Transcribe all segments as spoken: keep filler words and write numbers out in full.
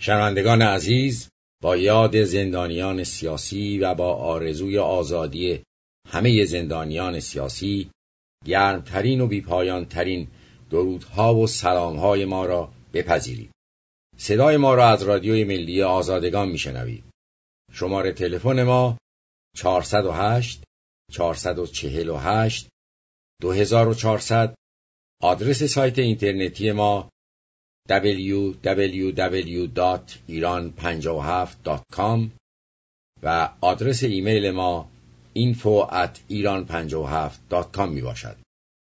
شنوندگان عزیز، با یاد زندانیان سیاسی و با آرزوی آزادی همه زندانیان سیاسی، گرمترین و بیپایانترین درودها و سلامهای ما را بپذیرید. صدای ما را از رادیوی ملی آزادگان میشنوید. شماره تلفن ما چهارصد و هشت چهارصد و چهل و هشت دو هزار و چهارصد. آدرس سایت اینترنتی ما دبلیو دبلیو دبلیو دات ایران پنجاه و هفت دات کام و آدرس ایمیل ما اینفو ات ایران پنجاه و هفت دات کام می باشد.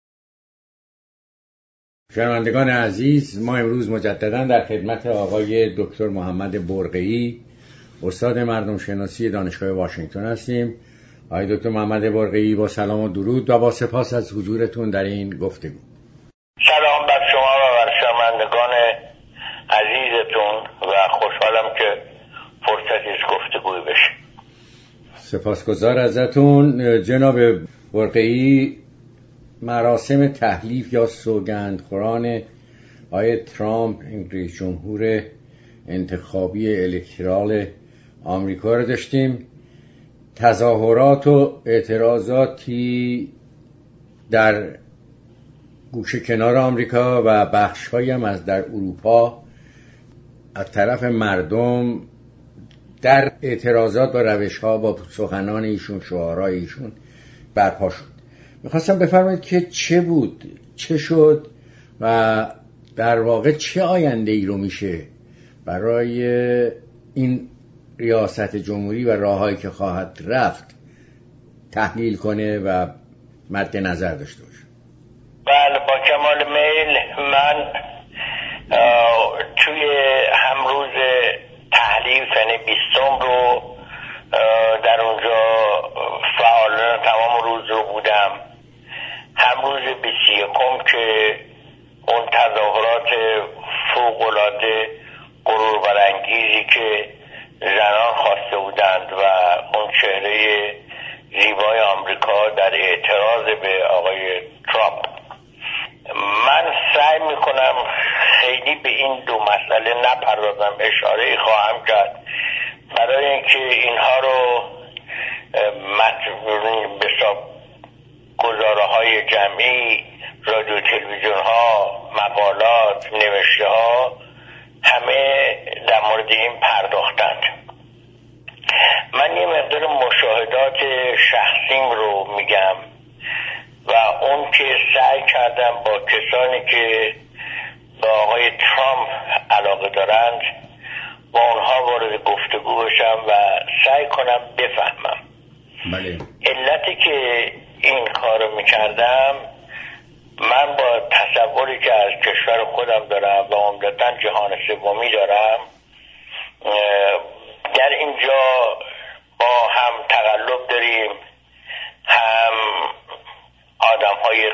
شنوندگان عزیز، ما امروز مجددا در خدمت آقای دکتر محمد برقی‌ای، استاد مردم شناسی دانشگاه واشنگتن هستیم. آقای دکتر محمد برقی‌ای، با سلام و درود و با سپاس از حضورتون در این گفتگو. سلام بر شما و بر شنوندگان عزیزتون و خوشحالم که فرصتی از گفتگوی بشه. سپاسگزار ازتون. جناب برقی‌ای، مراسم تحلیف یا سوگندخوران آقای ترامپ، رئیس جمهور انتخابی الکترال آمریکا رو داشتیم. تظاهرات و اعتراضاتی در گوشه کنار آمریکا و بخش‌هایی هم از در اروپا از طرف مردم در اعتراضات با روش‌ها، با سخنان ایشون، شعارهای ایشون برپا شد. میخواستم بفرمایید که چه بود، چه شد و در واقع چه آینده ای رو میشه برای این ریاست جمهوری و راههایی که خواهد رفت تحلیل کنه و مد نظر داشته باشه. بله، با کمال میل. من توی همروز تحلیف یعنی بیستم رو در اونجا فعال تمام روز رو بودم. همروز بیست و یکم که اون تظاهرات فوق‌العاده غرور برانگیزی که زنان خواسته بودند و اون چهره زیبای آمریکا در اعتراض به آقای ترامپ، من سعی میکنم خیلی به این دو مسئله نپردازم، اشاره خواهم کرد برای اینکه اینها رو به حساب گزاره های جمعی، رادیو تلویزیون ها، مقالات، نوشته ها همه در مورد این پرداختند. من یه مقدار مشاهدات شخصیم رو میگم و اون که سعی کردم با کسانی که با آقای ترامپ علاقه دارند با اونها وارد گفتگو بشم و سعی کنم بفهمم. بله. علتی که این کارو میکردم، من با تصوری که از کشور خودم دارم و عمدتاً جهان سومی دارم، در اینجا با هم تقلب داریم، هم آدم های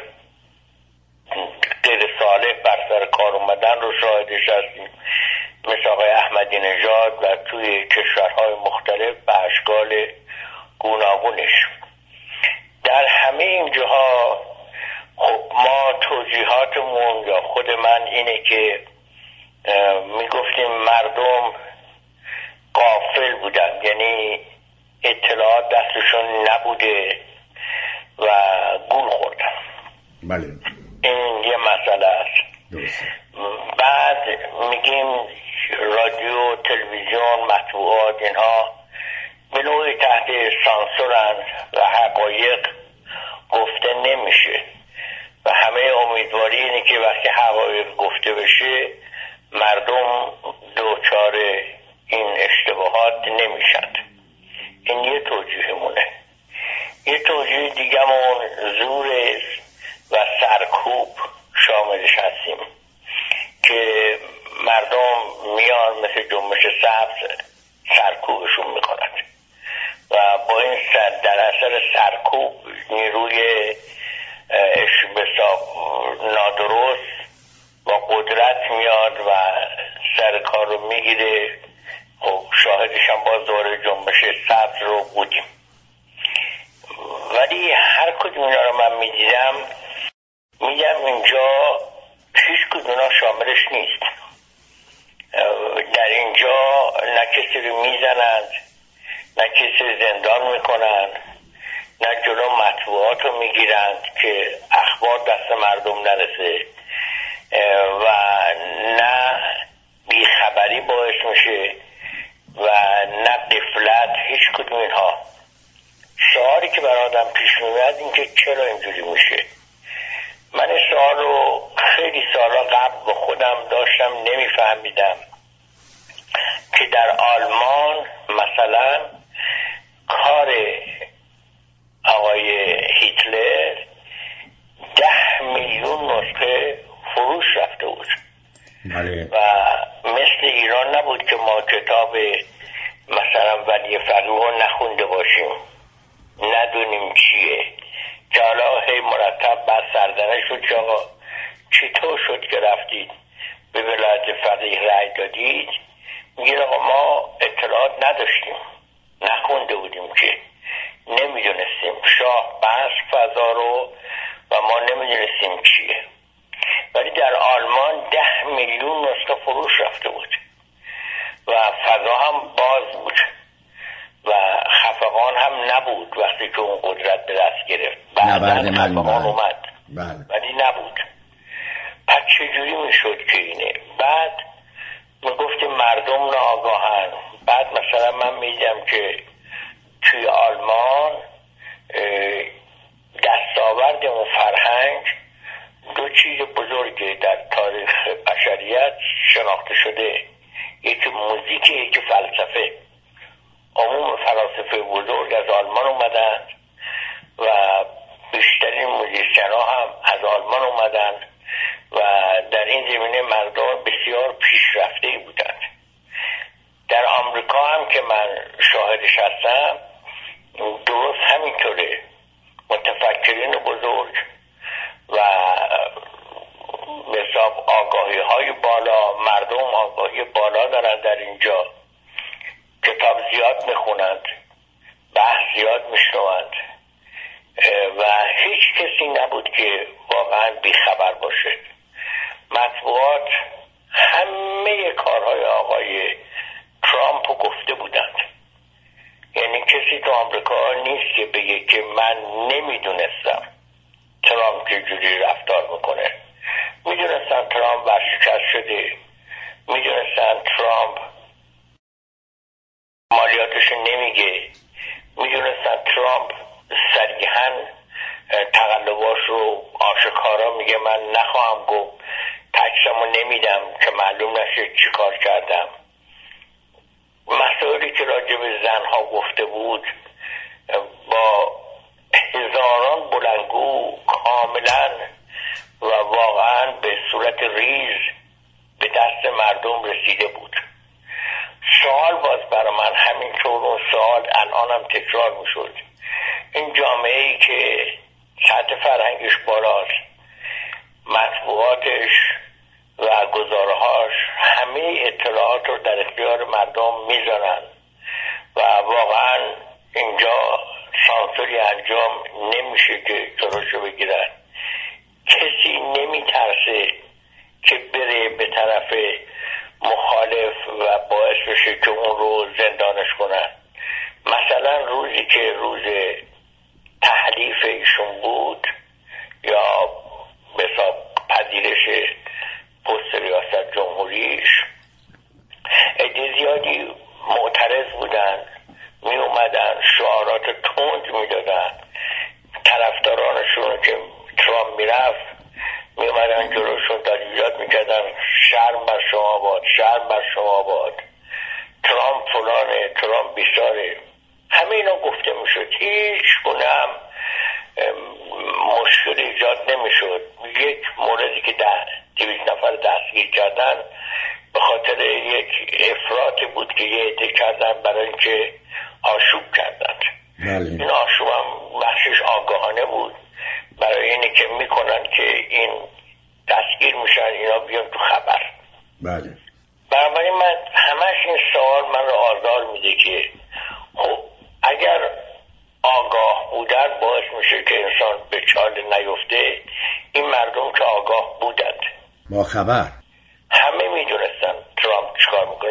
غیر صالح بر سر کار اومدن رو شاهدش هستیم، مثل آقای احمدی نژاد و توی کشورهای مختلف به اشکال گوناگونش. در همه این جاها خب ما توجیهاتمون یا خود من اینه که میگفتیم مردم غافل بودن، یعنی اطلاعات دستشون نبوده و گول خوردن. بله. این یه مسئله است. درسته. بعد میگیم رادیو، تلویزیون، مطبوعات اینها به نوعی تحت سانسورن و حقایق گفته نمیشه و همه امیدواری اینه که وقتی حقایق گفته بشه مردم دوچار این اشتباهات نمیشن. این یه توجیهمونه. یه توجیه دیگه‌مون زور و سرکوب شاملش هستیم که مردم میان مثل جنبش سبز سرکوبشون میکنند و با این سر در اثر سرکوب نیروی بسیار نادرست با قدرت میاد و سر کار رو میگیره. خب شاهدش هم باز دوره جنبش سبز رو بودیم. ولی هر کدوم اینا رو من میدیدم میگم اینجا هیچ کدوم اینا شاملش نیست. در اینجا نه کسی رو میزنند، نه کسی رو زندان میکنند، نه جلو مطبوعات رو میگیرند که اخبار دست مردم نرسه و نه بیخبری باعث میشه و نه غفلت، هیچ کدوم اینها. سوالی که برای آدم پیش میاد این که چرا اینجوری میشه. من این سوال رو خیلی سالا قبل با خودم داشتم، نمیفهمیدم که در آلمان مثلا کار آقای هیتلر ده میلیون نسخه فروش رفته بود بله. و مثل ایران نبود که ما کتاب مثلا ولی فقیه رو نخونده باشیم، ندونیم چیه، که حالا هی مرتب بعد سردنه شد که آقا چطور شد که رفتید به ولایت فقیه رأی دادید. میگه آقا ما اطلاعات نداشتیم، نخونده بودیم که نمیدونستیم، شاه بست فضا رو و ما نمیدونستیم چیه. ولی در آلمان ده میلیون نسخه فروش رفته بود و فضا هم باز بود و خفقان هم نبود وقتی که اون قدرت به دست گرفت. بعدن خفقان اومد بله. ولی نبود. پس چجوری میشد که اینه؟ بعد میگفتیم مردم ناآگاهن. بعد مثلا من میدیدم که توی آلمان دستاورد اون فرهنگ دو چیز بزرگه در تاریخ بشریت شناخته شده، یکی موزیک، یکی فلسفه. عموم فلاسفه بزرگ از آلمان اومدن و بیشترین موزیسین ها هم از آلمان اومدن و در این زمینه مردم بسیار پیشرفته بودند. در آمریکا هم که من شاهدش هستم درست همینطوره. متفکرین بزرگ و حساب آگاهی های بالا، مردم آگاهی بالا دارن در اینجا، کتاب زیاد میخونند، بحث زیاد میشنوند و هیچ کسی نبود که واقعا بیخبر باشه. مطبوعات همه کارهای آقای ترامپ رو گفته بودند. یعنی کسی تو آمریکا نیست که بگه که من نمیدونستم ترامپ که جوری رفتار میکنه. میدونستن ترامپ ورشکست شده، میدونستن ترامپ مالیاتش نمیگه، میدونستن ترامپ صریحاً تقلباش رو آشکارا میگه من نخواهم گفت، تکسمو نمیدم که معلوم نشه چی کار کردم. مسائلی که راجع به زنها گفته بود با هزاران بلندگو کاملا و واقعا به صورت ریز به دست مردم رسیده بود. سوال باز برای من همینطور اون سوال الانم تکرار میشد. این جامعه ای که سطح فرهنگش بالاست، مطبوعاتش و گزارهاش همه اطلاعات رو در اختیار مردم میذارن و واقعا اینجا سانسوری انجام نمیشه که جلوشو بگیرن. کسی نمیترسه که بره به طرف مخالف و باعث بشه که اون رو زندانش کنن. مثلا روزی که روز تحلیف ایشون بود یا به حساب پذیرش پست ریاست جمهوریش، عده زیادی معترض بودن، می اومدن شعارات تند می دادن. طرفدارانشون که ترامپ می رفت می اومدن جلوشون داد می کردن شرم بر شما باد، شرم بر شما باد، ترامپ فلانه، ترامپ بیساره. همه اینا گفته می شد. هیچ گونه هم مشکل ایجاد نمی شد. یک موردی که ده دویست نفر دستگیر کردن به خاطر یک افراطی بود که یه عده کردن برای اینکه آشوب کردن. بله. این آشوب هم بخشش آگاهانه بود برای اینه که میکنن که این دستگیر میشن اینا بیان تو خبر. بله. برای من همش این سوال من رو آزار میده که خب اگر آگاه بودن باعث میشه که انسان به چال نیفته. این مردم که آگاه بودند، با خبر، همه میدونستن ترامپ چیکار میکنه.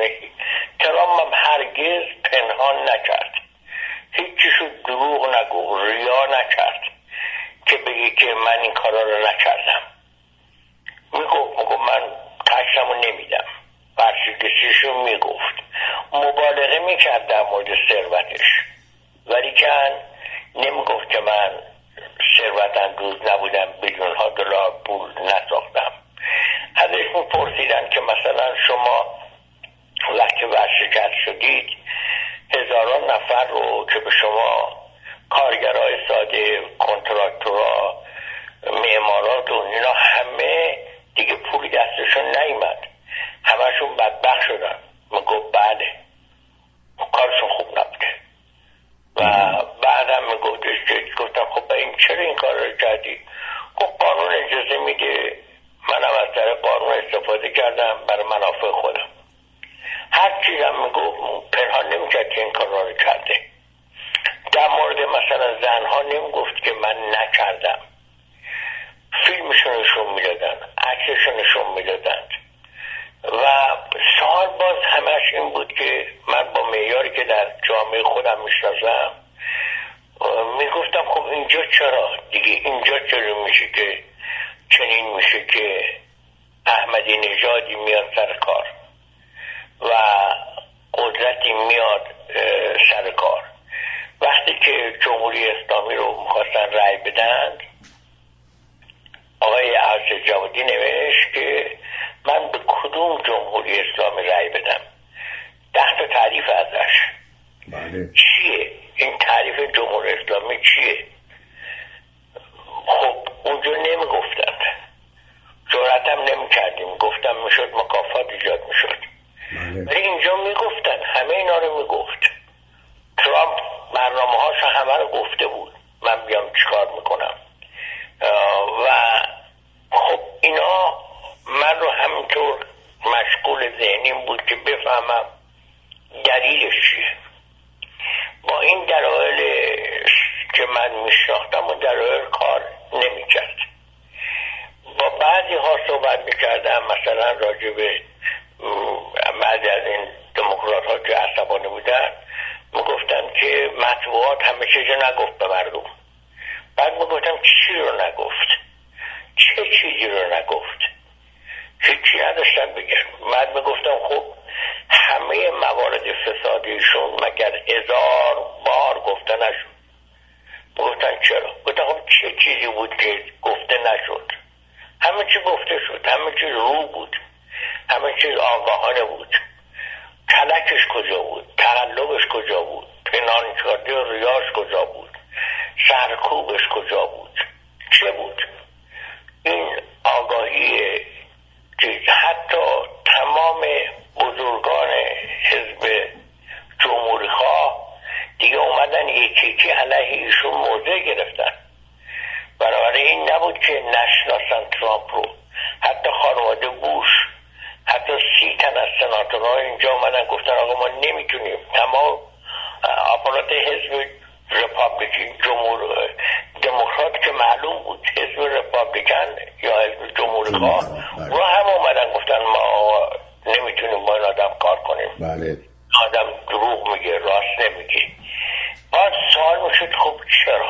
نگی. ترامپ هم هرگز پنهان نکرد، هیچیشو دروغ نگو، ریا نکرد که بگی که من این کارا رو نکردم. میگفت میگفت من کشمو نمیدم، برشکستیشو میگفت، مبالغه میکرد در مورد ثروتش، ولی کن نمیگفت که من ثروت اندوز نبودم، بیلیون ها دلار پول نساختم. ازش میپرسیدن که مثلا شما وقتی ورشکست شدید هزاران نفر رو که به شما کارگرای ساده، کنترکتورها، معمارات و اینا همه دیگه پولی دستشون نیامد، همشون بدبخت شدن. میگفت بله کارشون خوب نبوده. و بعدم میگفتش که گفتم خب این چرا این کار رو کردی؟ گفت قانون اجازه میده، منم از طرف قانون استفاده کردم برای منافع خودم. هر چیزم میگفت، پنهان نمیکرد که این کار رو کرده. در مورد مثلا زنها نمیگفت که من نکردم، فیلمشون نشون میدادن، عکسشون نشون میدادن. و سوال باز همش این بود که من با معیاری که در جامعه خودم میشناسم میگفتم خب اینجا چرا دیگه، اینجا چرا میشه که چنین میشه که احمدی نژادی میاد سر کار و قدرتی میاد سر کار. وقتی که جمهوری اسلامی رو میخواستن رأی بدن، آقای ارشد جوادی نوشت که من به کدوم جمهوری اسلامی رأی بدم، ده تا تعریف ازش. بله. چیه این تعریف جمهوری اسلامی چیه؟ خب اونجا نمیگفتند، جرأت هم نمیکردیم، گفتم میشد مکافات ایجاد میشد. ولی اینجا میگفتن، همه اینا رو میگفت. ترامپ برنامه هاش همه رو گفته بود من بیام چیکار میکنم. و خب اینا من رو همینطور مشغول ذهنیم بود که بفهمم دلیلش چیه. با این دلایل که من میشناختم و دلایل کار نمیکرد. با بعضی ها صحبت میکردم، مثلا راجع به بعضی از این دموکرات ها که عصبانی بودن میگفتن که مطبوعات همه چیزی نگفت به مردم. بعد میگفتم چی رو نگفت؟ چه چیزی رو نگفت؟ هیچی نداشتن بگن. بعد میگفتم خب همه موارد فسادیشون مگر هزار بار گفته نشد؟ میگفتن چرا؟ گفتم خب چه چیزی بود که گفته نشد؟ همه چی گفته شد، همه چی رو بود، همه چیز آگاهانه بود. کلکش کجا بود؟ تقلبش کجا بود؟ پنهانکاری و ریاش کجا بود؟ سرکوبش کجا بود؟ چه بود؟ این آگاهی که حتی تمام بزرگان حزب جمهوری خواه دیگه اومدن یکی یکی علیه ایشون موضع گرفتن. بنابراین این نبود که نشناسن ترامپ رو. حتی خانواده بوش، حتی سی تن از سناتورها اینجا اومدن گفتن آقا ما نمیتونیم. تمام اپارات حزب رپابلیکن، جمهور دموکرات که معلوم بود، حزب رپابلیکن یا حزب جمهوری خواه رو هم اومدن گفتن ما نمیتونیم با این آدم کار کنیم. بله. آدم دروغ میگه، راست نمیگه. بعد سوال میشد خب چرا؟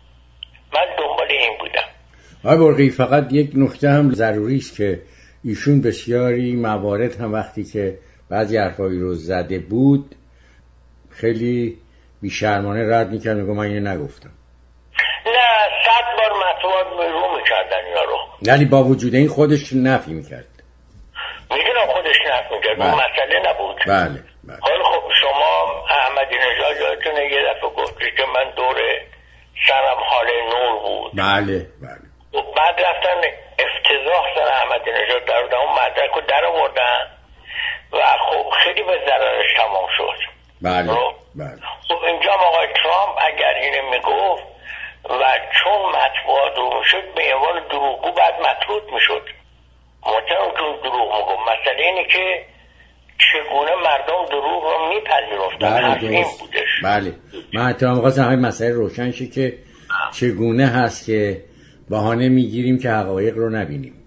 من دنبال این بودم. آقای برقی فقط یک نکته هم ضروری است که ایشون بسیاری موارد هم وقتی که بعضی حرفایی رو زده بود خیلی بیشرمانه رد میکرد، میگه من اینو نگفتم. نه، صد بار مطبوعات رو میکردن اینا رو، یعنی با وجود این خودش نفی میکرد. میدونم خودش نفی میکرد، اون مسئله نبود. بله بله. حالا خب شما احمدی نژاد یادتونه یه دفعه گفتی که من دور سرم حال نور بود. بله بله. و بعد رفتن افتضاح سر احمدی نژاد در اون مدرک رو در آوردن و خب خیلی به ضررش تمام شد. بله بله. خب اینجا آقای ترامپ اگر اینو میگفت و چون مطبوعات رو میشد به عنوان دروغگو بعد مطرود میشد. مطمئن چون دروغ میگم، مسئله اینه که چگونه مردم دروغ رو میپذیرفتن. بله این بودش. بله. من حتی هم خواستم همین مسئله روشن شه که چگونه هست که بهانه میگیریم که حقایق رو نبینیم.